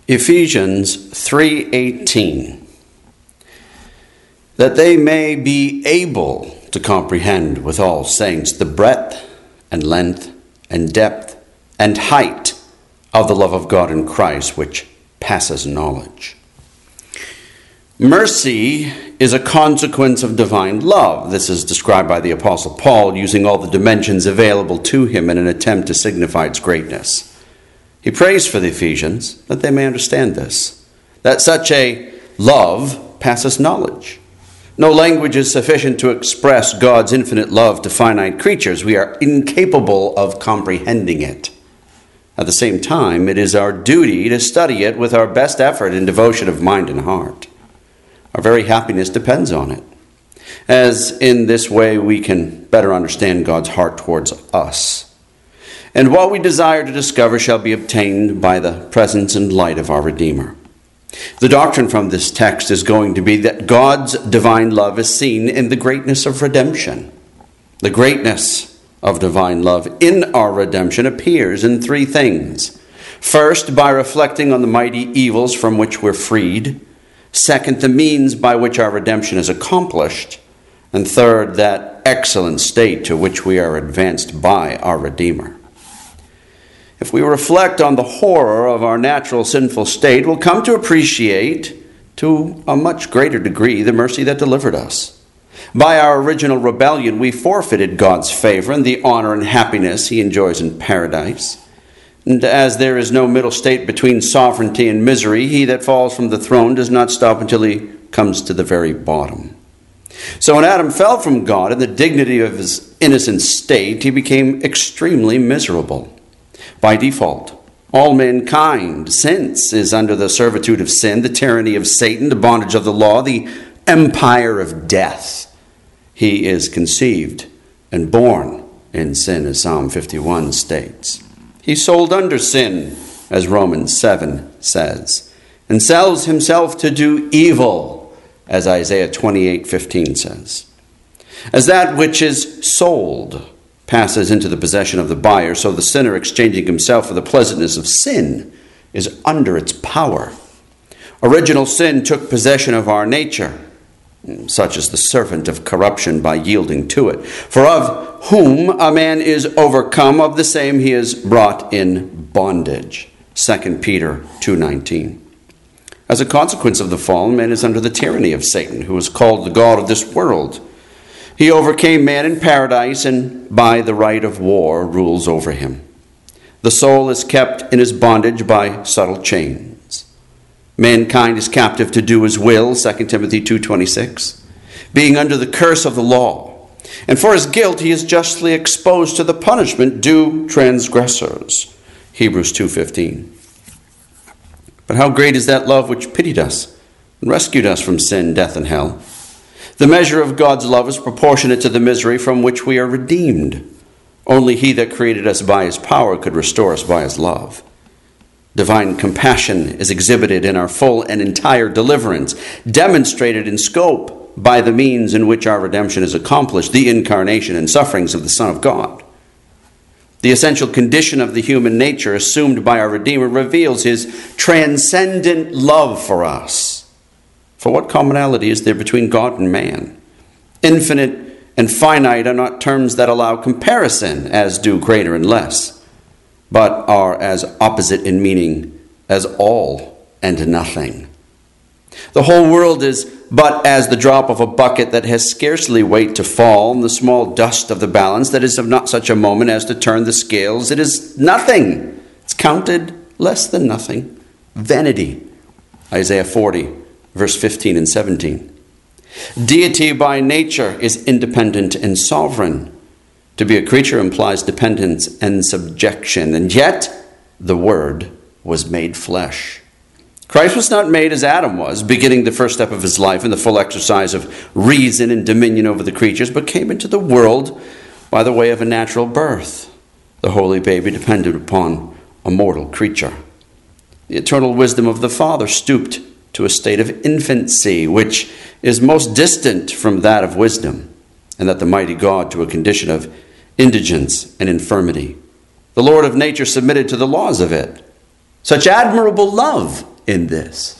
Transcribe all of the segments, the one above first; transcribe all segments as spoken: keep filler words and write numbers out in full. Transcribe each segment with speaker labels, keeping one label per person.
Speaker 1: Ephesians three eighteen, that they may be able to comprehend with all saints the breadth and length and depth and height of the love of God in Christ, which passes knowledge. Mercy is a consequence of divine love. This is described by the Apostle Paul using all the dimensions available to him in an attempt to signify its greatness. He prays for the Ephesians that they may understand this, that such a love passes knowledge. No language is sufficient to express God's infinite love to finite creatures. We are incapable of comprehending it. At the same time, it is our duty to study it with our best effort and devotion of mind and heart. Our very happiness depends on it, as in this way we can better understand God's heart towards us. And what we desire to discover shall be obtained by the presence and light of our Redeemer. The doctrine from this text is going to be that God's divine love is seen in the greatness of redemption. The greatness of divine love in our redemption appears in three things. First, by reflecting on the mighty evils from which we're freed. Second, the means by which our redemption is accomplished. And third, that excellent state to which we are advanced by our Redeemer. If we reflect on the horror of our natural sinful state, we'll come to appreciate to a much greater degree the mercy that delivered us. By our original rebellion, we forfeited God's favor and the honor and happiness he enjoys in paradise. And as there is no middle state between sovereignty and misery, he that falls from the throne does not stop until he comes to the very bottom. So when Adam fell from God in the dignity of his innocent state, he became extremely miserable. By default, all mankind since is under the servitude of sin, the tyranny of Satan, the bondage of the law, the empire of death. He is conceived and born in sin, as Psalm fifty-one states. He's sold under sin, as Romans seven says, and sells himself to do evil, as Isaiah twenty-eight fifteen says. As that which is sold passes into the possession of the buyer, so the sinner exchanging himself for the pleasantness of sin is under its power. Original sin took possession of our nature, such as the servant of corruption, by yielding to it. For of whom a man is overcome, of the same he is brought in bondage. Second Peter two nineteen. As a consequence of the fall, man is under the tyranny of Satan, who is called the god of this world. He overcame man in paradise and by the right of war rules over him. The soul is kept in his bondage by subtle chains. Mankind is captive to do his will, Second Timothy two twenty-six, being under the curse of the law. And for his guilt he is justly exposed to the punishment due transgressors, Hebrews two fifteen. But how great is that love which pitied us and rescued us from sin, death, and hell. The measure of God's love is proportionate to the misery from which we are redeemed. Only he that created us by his power could restore us by his love. Divine compassion is exhibited in our full and entire deliverance, demonstrated in scope by the means in which our redemption is accomplished, the incarnation and sufferings of the Son of God. The essential condition of the human nature assumed by our Redeemer reveals his transcendent love for us. For what commonality is there between God and man? Infinite and finite are not terms that allow comparison, as do greater and less, but are as opposite in meaning as all and nothing. The whole world is but as the drop of a bucket that has scarcely weight to fall, and the small dust of the balance that is of not such a moment as to turn the scales. It is nothing. It's counted less than nothing. Vanity. Isaiah forty. Verse fifteen and seventeen. Deity by nature is independent and sovereign. To be a creature implies dependence and subjection, and yet the Word was made flesh. Christ was not made as Adam was, beginning the first step of his life in the full exercise of reason and dominion over the creatures, but came into the world by the way of a natural birth. The holy baby depended upon a mortal creature. The eternal wisdom of the Father stooped to a state of infancy, which is most distant from that of wisdom, and that the mighty God to a condition of indigence and infirmity. The Lord of nature submitted to the laws of it. Such admirable love in this.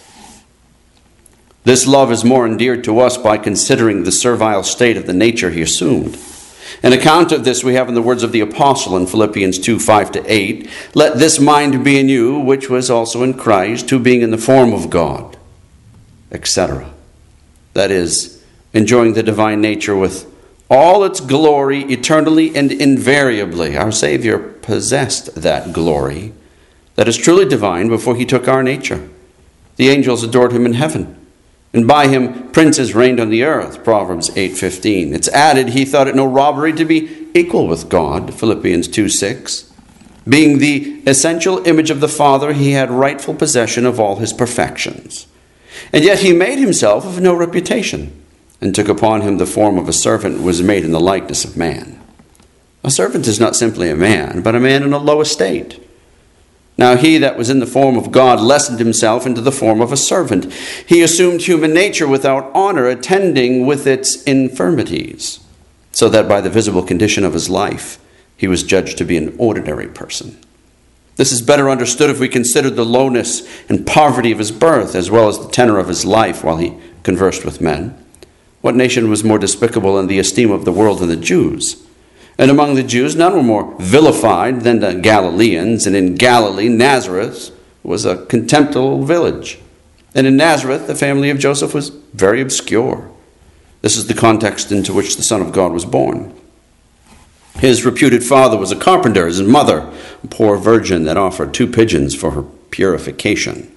Speaker 1: This love is more endeared to us by considering the servile state of the nature he assumed. An account of this we have in the words of the apostle in Philippians two, five to eight. Let this mind be in you, which was also in Christ, who being in the form of God, et cetera. That is, enjoying the divine nature with all its glory eternally and invariably. Our Savior possessed that glory that is truly divine before he took our nature. The angels adored him in heaven, and by him princes reigned on the earth, Proverbs eight fifteen. It's added, he thought it no robbery to be equal with God, Philippians two six. Being the essential image of the Father, he had rightful possession of all his perfections. And yet he made himself of no reputation, and took upon him the form of a servant, and was made in the likeness of man. A servant is not simply a man, but a man in a low estate. Now he that was in the form of God lessened himself into the form of a servant. He assumed human nature without honor, attending with its infirmities, so that by the visible condition of his life, he was judged to be an ordinary person. This is better understood if we consider the lowness and poverty of his birth, as well as the tenor of his life while he conversed with men. What nation was more despicable in the esteem of the world than the Jews? And among the Jews, none were more vilified than the Galileans. And in Galilee, Nazareth was a contemptible village. And in Nazareth, the family of Joseph was very obscure. This is the context into which the Son of God was born. His reputed father was a carpenter, his mother a poor virgin that offered two pigeons for her purification.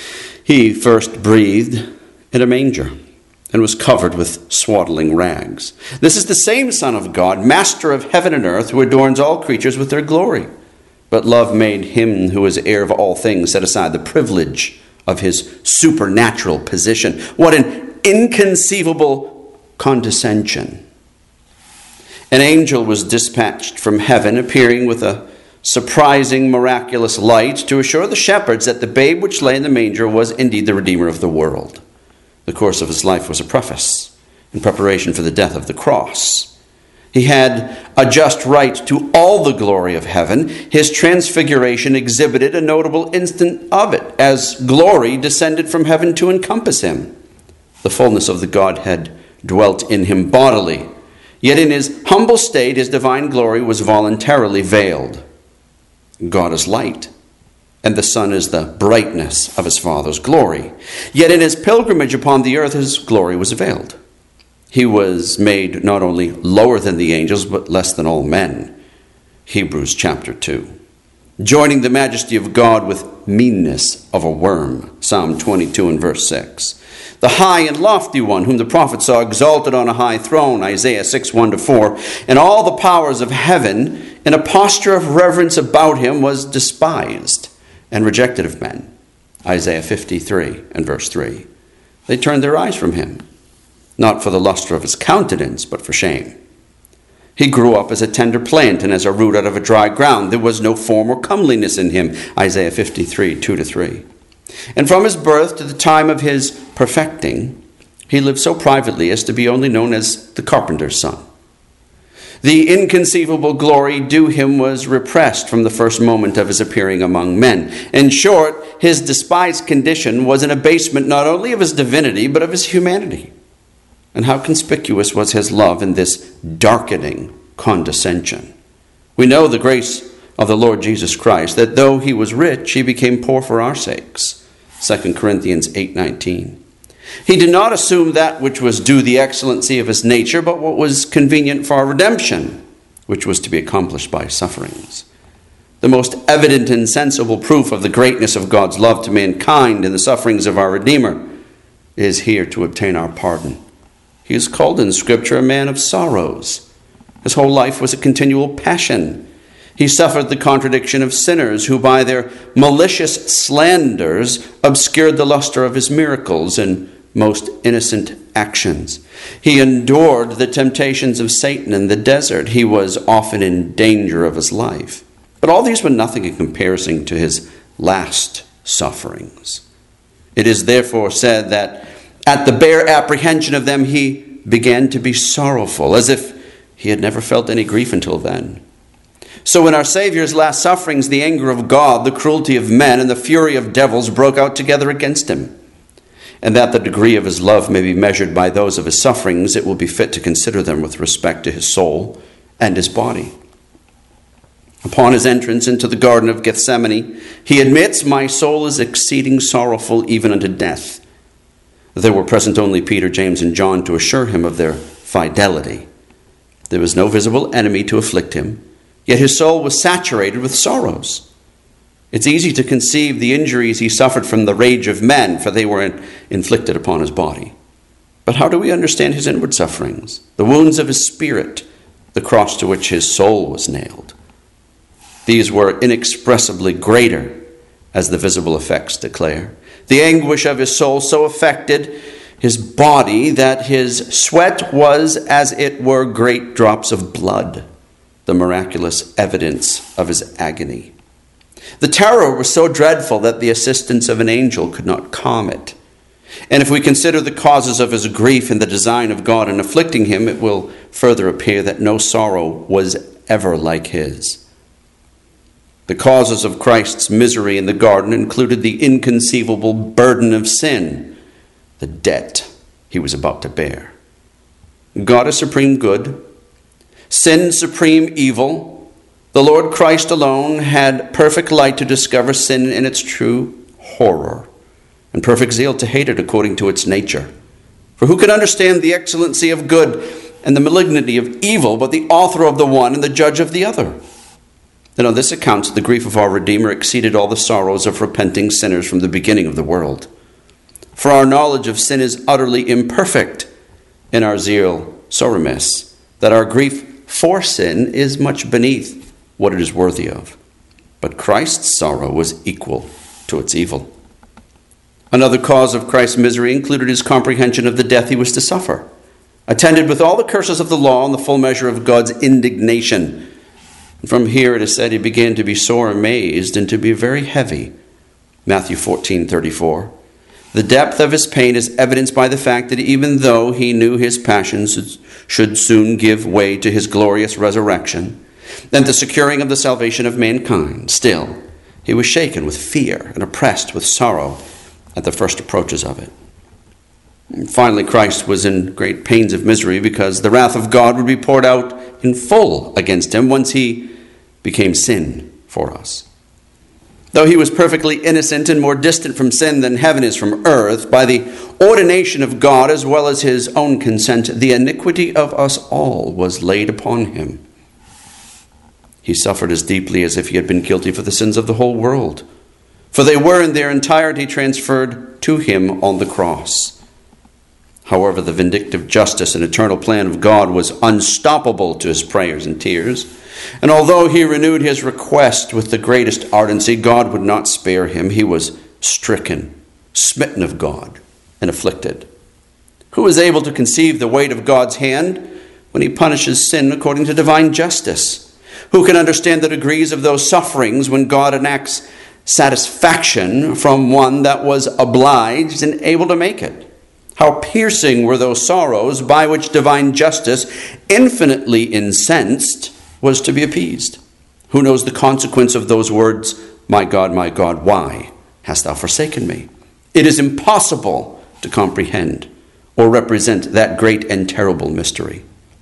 Speaker 1: He first breathed in a manger and was covered with swaddling rags. This is the same Son of God, master of heaven and earth, who adorns all creatures with their glory. But love made him who is heir of all things set aside the privilege of his supernatural position. What an inconceivable condescension. An angel was dispatched from heaven, appearing with a surprising, miraculous light to assure the shepherds that the babe which lay in the manger was indeed the Redeemer of the world. The course of his life was a preface in preparation for the death of the cross. He had a just right to all the glory of heaven. His transfiguration exhibited a notable instant of it, as glory descended from heaven to encompass him. The fullness of the Godhead dwelt in him bodily, yet in his humble state his divine glory was voluntarily veiled. God is light, and the Son is the brightness of his Father's glory. Yet in his pilgrimage upon the earth, his glory was veiled. He was made not only lower than the angels, but less than all men. Hebrews chapter two. Joining the majesty of God with meanness of a worm. Psalm twenty-two and verse six. The high and lofty one, whom the prophet saw exalted on a high throne, Isaiah six, one to four, and all the powers of heaven, in a posture of reverence about him, was despised and rejected of men. Isaiah fifty-three and verse three. They turned their eyes from him, not for the luster of his countenance, but for shame. He grew up as a tender plant and as a root out of a dry ground. There was no form or comeliness in him. Isaiah fifty-three, two to three. And from his birth to the time of his perfecting, he lived so privately as to be only known as the carpenter's son. The inconceivable glory due him was repressed from the first moment of his appearing among men. In short, his despised condition was an abasement not only of his divinity, but of his humanity. And how conspicuous was his love in this darkening condescension. We know the grace of the Lord Jesus Christ, that though he was rich, he became poor for our sakes. Second Corinthians eight nineteen. He did not assume that which was due the excellency of his nature, but what was convenient for our redemption, which was to be accomplished by sufferings. The most evident and sensible proof of the greatness of God's love to mankind in the sufferings of our Redeemer is here to obtain our pardon. He is called in Scripture a man of sorrows. His whole life was a continual passion. He suffered the contradiction of sinners who by their malicious slanders obscured the luster of his miracles and most innocent actions. He endured the temptations of Satan in the desert. He was often in danger of his life. But all these were nothing in comparison to his last sufferings. It is therefore said that at the bare apprehension of them he began to be sorrowful, as if he had never felt any grief until then. So in our Savior's last sufferings, the anger of God, the cruelty of men, and the fury of devils broke out together against him. And that the degree of his love may be measured by those of his sufferings, it will be fit to consider them with respect to his soul and his body. Upon his entrance into the Garden of Gethsemane, he admits, "My soul is exceeding sorrowful, even unto death." There were present only Peter, James, and John to assure him of their fidelity. There was no visible enemy to afflict him, yet his soul was saturated with sorrows. It's easy to conceive the injuries he suffered from the rage of men, for they were inflicted upon his body. But how do we understand his inward sufferings, the wounds of his spirit, the cross to which his soul was nailed? These were inexpressibly greater, as the visible effects declare. The anguish of his soul so affected his body that his sweat was, as it were, great drops of blood, the miraculous evidence of his agony. The terror was so dreadful that the assistance of an angel could not calm it. And if we consider the causes of his grief and the design of God in afflicting him, it will further appear that no sorrow was ever like his. The causes of Christ's misery in the garden included the inconceivable burden of sin, the debt he was about to bear. God is supreme good, sin supreme evil. The Lord Christ alone had perfect light to discover sin in its true horror, and perfect zeal to hate it according to its nature. For who can understand the excellency of good and the malignity of evil but the author of the one and the judge of the other? And on this account, the grief of our Redeemer exceeded all the sorrows of repenting sinners from the beginning of the world. For our knowledge of sin is utterly imperfect, and our zeal so remiss, that our grief for sin is much beneath what it is worthy of. But Christ's sorrow was equal to its evil. Another cause of Christ's misery included his comprehension of the death he was to suffer, attended with all the curses of the law and the full measure of God's indignation. From here it is said he began to be sore amazed and to be very heavy. Matthew fourteen thirty-four. The depth of his pain is evidenced by the fact that even though he knew his passions should soon give way to his glorious resurrection and the securing of the salvation of mankind, still he was shaken with fear and oppressed with sorrow at the first approaches of it. And finally, Christ was in great pains of misery because the wrath of God would be poured out in full against him once he became sin for us. Though he was perfectly innocent and more distant from sin than heaven is from earth, by the ordination of God as well as his own consent, the iniquity of us all was laid upon him. He suffered as deeply as if he had been guilty for the sins of the whole world, for they were in their entirety transferred to him on the cross. However, the vindictive justice and eternal plan of God was unstoppable to his prayers and tears. And although he renewed his request with the greatest ardency, God would not spare him. He was stricken, smitten of God, and afflicted. Who is able to conceive the weight of God's hand when he punishes sin according to divine justice? Who can understand the degrees of those sufferings when God enacts satisfaction from one that was obliged and able to make it? How piercing were those sorrows by which divine justice, infinitely incensed, was to be appeased. Who knows the consequence of those words, "My God, my God, why hast thou forsaken me?" It is impossible to comprehend or represent that great and terrible mystery.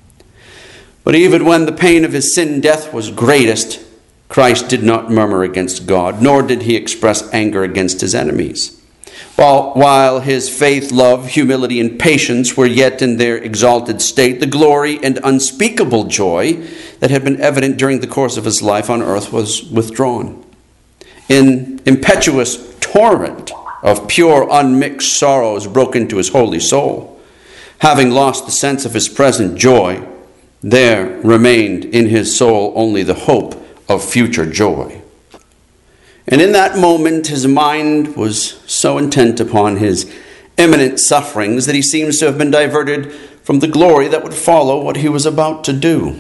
Speaker 1: But even when the pain of his sin death was greatest, Christ did not murmur against God, nor did he express anger against his enemies. While, while his faith, love, humility, and patience were yet in their exalted state, the glory and unspeakable joy that had been evident during the course of his life on earth was withdrawn. An impetuous torrent of pure, unmixed sorrows broke into his holy soul. Having lost the sense of his present joy, there remained in his soul only the hope of future joy. And in that moment, his mind was so intent upon his imminent sufferings that he seems to have been diverted from the glory that would follow what he was about to do.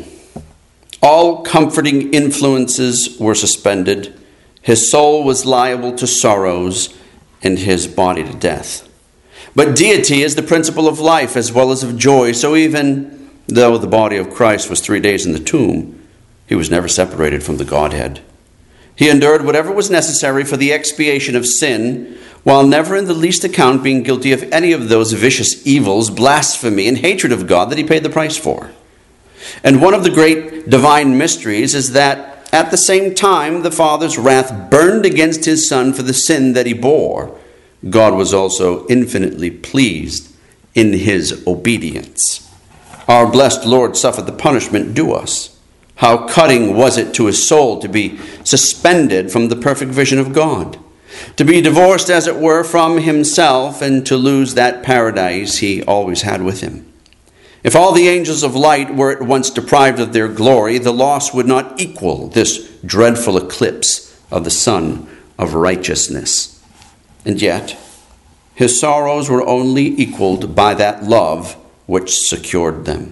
Speaker 1: All comforting influences were suspended. His soul was liable to sorrows and his body to death. But deity is the principle of life as well as of joy. So even though the body of Christ was three days in the tomb, He was never separated from the Godhead. He endured whatever was necessary for the expiation of sin, while never in the least account being guilty of any of those vicious evils, blasphemy, and hatred of God that he paid the price for. And one of the great divine mysteries is that at the same time the Father's wrath burned against his Son for the sin that he bore, God was also infinitely pleased in his obedience. Our blessed Lord suffered the punishment due us. How cutting was it to his soul to be suspended from the perfect vision of God, to be divorced, as it were, from himself, and to lose that paradise he always had with him. If all the angels of light were at once deprived of their glory, the loss would not equal this dreadful eclipse of the Sun of Righteousness. And yet, his sorrows were only equaled by that love which secured them.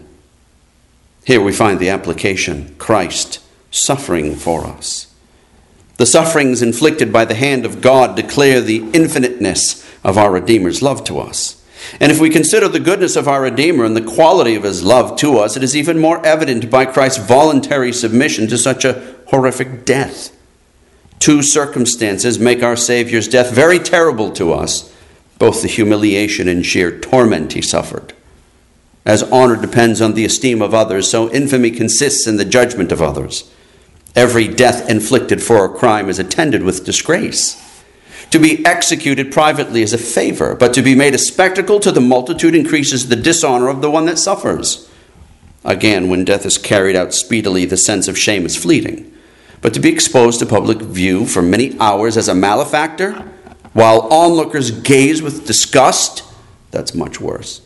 Speaker 1: Here we find the application: Christ suffering for us. The sufferings inflicted by the hand of God declare the infiniteness of our Redeemer's love to us. And if we consider the goodness of our Redeemer and the quality of his love to us, it is even more evident by Christ's voluntary submission to such a horrific death. Two circumstances make our Savior's death very terrible to us, both the humiliation and sheer torment he suffered. As honor depends on the esteem of others, so infamy consists in the judgment of others. Every death inflicted for a crime is attended with disgrace. To be executed privately is a favor, but to be made a spectacle to the multitude increases the dishonor of the one that suffers. Again, when death is carried out speedily, the sense of shame is fleeting. But to be exposed to public view for many hours as a malefactor, while onlookers gaze with disgust, that's much worse.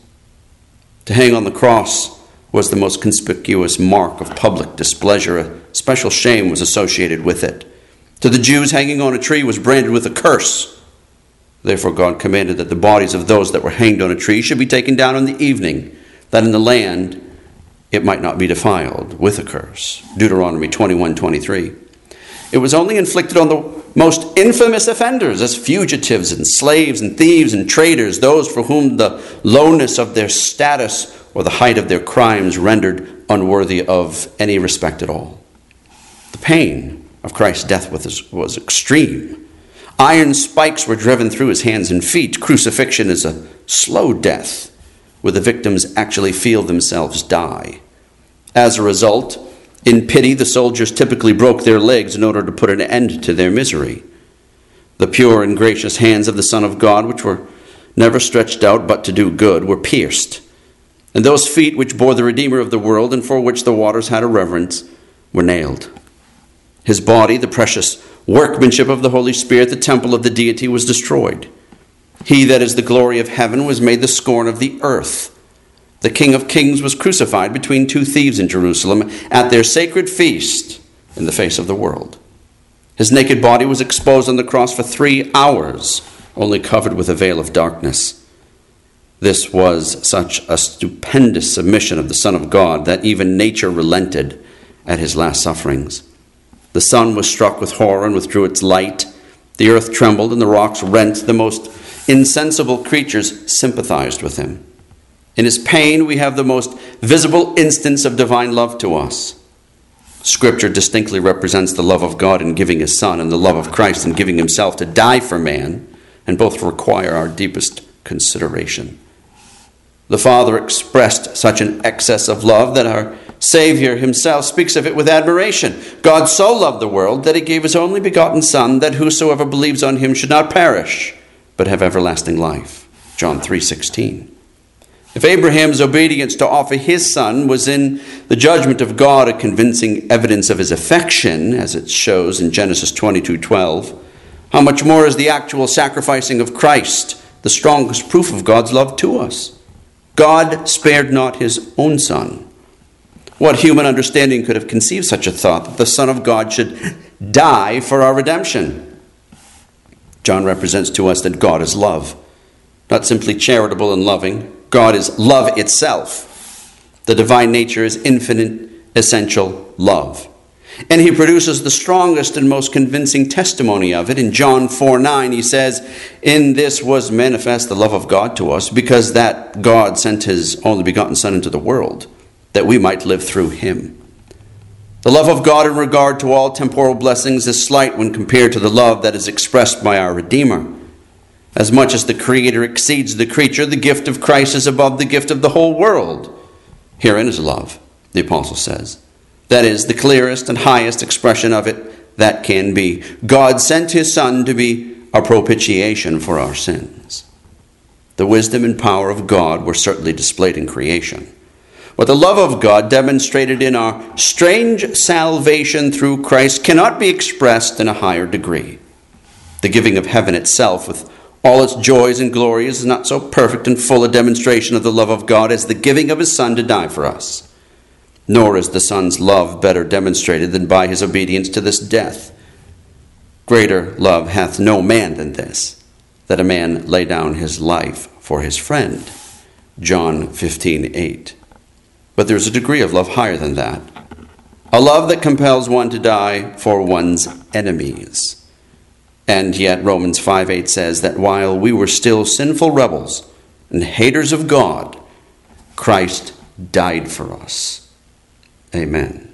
Speaker 1: To hang on the cross was the most conspicuous mark of public displeasure. A special shame was associated with it. To the Jews, hanging on a tree was branded with a curse. Therefore God commanded that the bodies of those that were hanged on a tree should be taken down in the evening, that in the land it might not be defiled with a curse. Deuteronomy twenty-one twenty-three. It was only inflicted on the most infamous offenders, as fugitives and slaves and thieves and traitors, those for whom the lowness of their status or the height of their crimes rendered unworthy of any respect at all. The pain of Christ's death was, was extreme. Iron spikes were driven through his hands and feet. Crucifixion is a slow death, where the victims actually feel themselves die. As a result, in pity, the soldiers typically broke their legs in order to put an end to their misery. The pure and gracious hands of the Son of God, which were never stretched out but to do good, were pierced. And those feet which bore the Redeemer of the world and for which the waters had a reverence were nailed. His body, the precious workmanship of the Holy Spirit, the temple of the deity, was destroyed. He that is the glory of heaven was made the scorn of the earth. The King of Kings was crucified between two thieves in Jerusalem at their sacred feast in the face of the world. His naked body was exposed on the cross for three hours, only covered with a veil of darkness. This was such a stupendous submission of the Son of God that even nature relented at his last sufferings. The sun was struck with horror and withdrew its light. The earth trembled and the rocks rent. The most insensible creatures sympathized with him. In his pain, we have the most visible instance of divine love to us. Scripture distinctly represents the love of God in giving his Son and the love of Christ in giving himself to die for man, and both require our deepest consideration. The Father expressed such an excess of love that our Savior himself speaks of it with admiration. God so loved the world that he gave his only begotten Son, that whosoever believes on him should not perish, but have everlasting life. John three sixteen. If Abraham's obedience to offer his son was in the judgment of God a convincing evidence of his affection, as it shows in Genesis twenty-two twelve, how much more is the actual sacrificing of Christ the strongest proof of God's love to us? God spared not his own Son. What human understanding could have conceived such a thought, that the Son of God should die for our redemption? John represents to us that God is love, not simply charitable and loving. God is love itself. The divine nature is infinite, essential love. And he produces the strongest and most convincing testimony of it. In John four nine, he says, "In this was manifest the love of God to us, because that God sent his only begotten Son into the world, that we might live through him." The love of God in regard to all temporal blessings is slight when compared to the love that is expressed by our Redeemer. As much as the Creator exceeds the creature, the gift of Christ is above the gift of the whole world. Herein is love, the apostle says. That is the clearest and highest expression of it that can be. God sent his Son to be a propitiation for our sins. The wisdom and power of God were certainly displayed in creation. But the love of God demonstrated in our strange salvation through Christ cannot be expressed in a higher degree. The giving of heaven itself, with all its joys and glories, is not so perfect and full a demonstration of the love of God as the giving of his Son to die for us. Nor is the Son's love better demonstrated than by his obedience to this death. Greater love hath no man than this, that a man lay down his life for his friend. John fifteen eight. But there is a degree of love higher than that. A love that compels one to die for one's enemies. And yet Romans five eight says that while we were still sinful rebels and haters of God, Christ died for us. Amen.